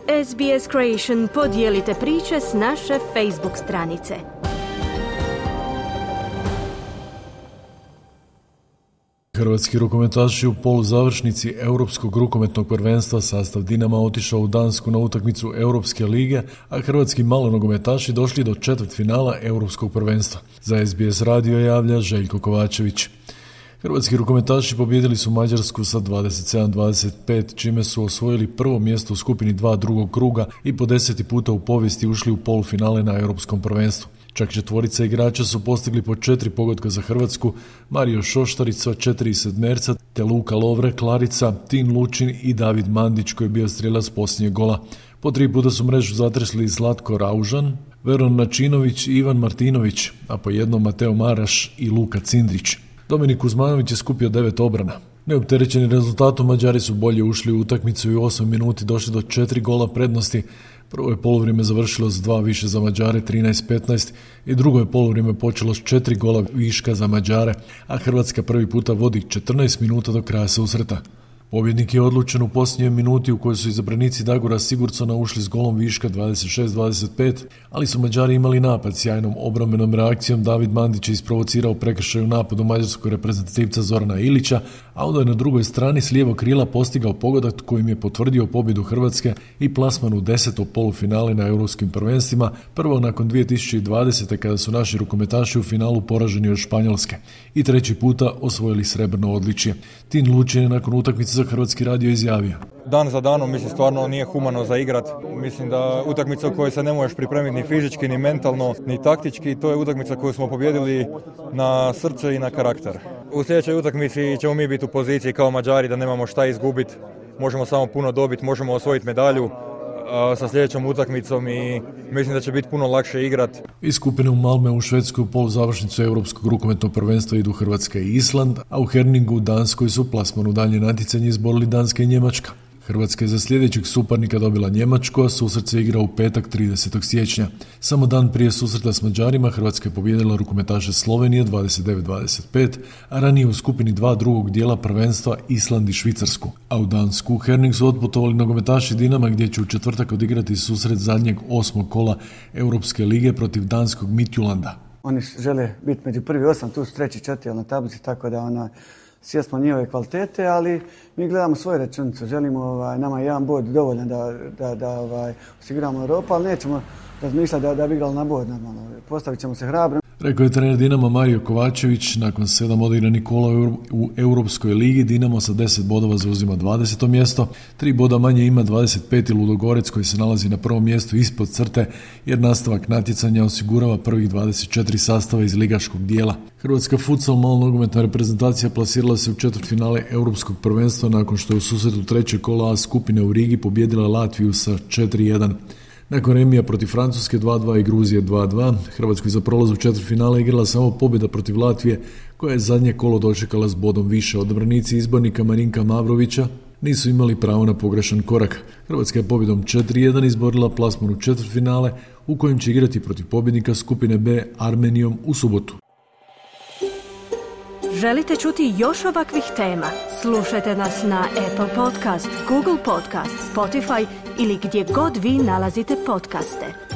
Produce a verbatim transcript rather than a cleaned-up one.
S B S Creation podijelite priče s naše Facebook stranice. Hrvatski rukometaši u poluzavršnici Europskog rukometnog prvenstva sastav Dinama otišao u Dansku na utakmicu Europske lige, a hrvatski malonogometaši došli do četvrtfinala Europskog prvenstva. Za S B S radio javlja Željko Kovačević. Hrvatski rukometaši pobijedili su Mađarsku sa dvadeset sedam dvadeset pet, čime su osvojili prvo mjesto u skupini dva drugog kruga i po deseti puta u povijesti ušli u polufinale na Europskom prvenstvu. Čak četvorica igrača su postigli po četiri pogotka za Hrvatsku, Mario Šoštarica, četiri sedmerca, te Luka Lovre, Klarica, Tin Lučin i David Mandić koji je bio strijelac posljednjeg gola. Po tri puta su mrežu zatresli Zlatko Raužan, Veron Načinović i Ivan Martinović, a po jednom Mateo Maraš i Luka Cindrić. Dominik Kuzmanović je skupio devet obrana. Neopterećeni rezultatom, Mađari su bolje ušli u utakmicu i u osam minuti došli do četiri gola prednosti. Prvo je polovrijeme završilo s dva više za Mađare, trinaest petnaest, i drugo je polovrijeme počelo s četiri gola viška za Mađare, a Hrvatska prvi puta vodi četrnaest minuta do kraja susreta. Pobjednik je odlučen u posljednjoj minuti u kojoj su izabranici Dagora Sigurdsona ušli s golom viška dvadeset šest dvadeset pet, ali su Mađari imali napad sjajnom obrambenom reakcijom. David Mandić je isprovocirao prekršaj u napadu mađarskog reprezentativca Zorana Ilića, a onda je na drugoj strani s lijevog krila postigao pogodak kojim je potvrdio pobjedu Hrvatske i plasman u deseto polufinale na europskim prvenstvima, prvo nakon dvije tisuće dvadesete kada su naši rukometaši u finalu poraženi od Španjolske i treći puta osvojili srebrno odličje. Tin Lučin je nakon utakmice za Hrvatski radio izjavio: Dan za danom, mislim, stvarno nije humano za igrat. Mislim da utakmica u kojoj se ne možeš pripremiti ni fizički, ni mentalno, ni taktički, to je utakmica koju smo pobijedili na srce i na karakter. U sljedećoj utakmici ćemo mi biti u poziciji kao Mađari da nemamo šta izgubiti, možemo samo puno dobiti, možemo osvojiti medalju sa sljedećom utakmicom i mislim da će biti puno lakše igrati. Iz skupine u Malmö u Švedskoj u poluzavršnicu Europskog rukometnog prvenstva idu Hrvatska i Island, a u Herningu u Danskoj su plasman u daljnje natjecanje izborili Danska i Njemačka. Hrvatska je za sljedećeg suparnika dobila Njemačku, a susret se igra u petak tridesetog siječnja. Samo dan prije susreta s Mađarima Hrvatska je pobijedila rukometaše Slovenije dvadeset devet dvadeset pet, a ranije u skupini dva drugog dijela prvenstva Island i Švicarsku. A u Dansku u Herning su otputovali nogometaši Dinama gdje će u četvrtak odigrati susret zadnjeg osmog kola Europske lige protiv danskog Midtjylanda. Oni žele biti među prvi osam, tu su treći četiri na tablici, tako da ona svjesno njihove kvalitete, ali mi gledamo svoju računicu. Želimo, ovaj, nama je jedan bod dovoljan da, da, da ovaj, osiguramo Europu, ali nećemo razmišljati da, da bi igrali na bod. Normalno. Postavit ćemo se hrabro. Rekao je trener Dinama Mario Kovačević. Nakon sedam odigranih kola u Europskoj ligi Dinamo sa deset bodova zauzima dvadeseto mjesto. Tri boda manje ima dvadeset peti Ludogorec koji se nalazi na prvom mjestu ispod crte jer nastavak natjecanja osigurava prvih dvadeset četiri sastava iz ligaškog dijela. Hrvatska futsal malnogometna reprezentacija plasirala se u četvrtfinale Europskog prvenstva nakon što je u susretu trećeg kola A skupine u Rigi pobijedila Latviju sa četiri jedan. Nakon remija protiv Francuske dva dva i Gruzije dva dva, Hrvatskoj za prolaz u četvrtfinale igrala samo pobjeda protiv Latvije, koja je zadnje kolo dočekala s bodom više. Odabranici izbornika Marinka Mavrovića nisu imali pravo na pogrešan korak. Hrvatska je pobjedom četiri jedan izborila plasman u četvrtfinale, u kojem će igrati protiv pobjednika skupine B Armenijom u subotu. Želite čuti još ovakvih tema? Slušajte nas na Apple Podcast, Google Podcast, Spotify ili gdje god vi nalazite podcaste.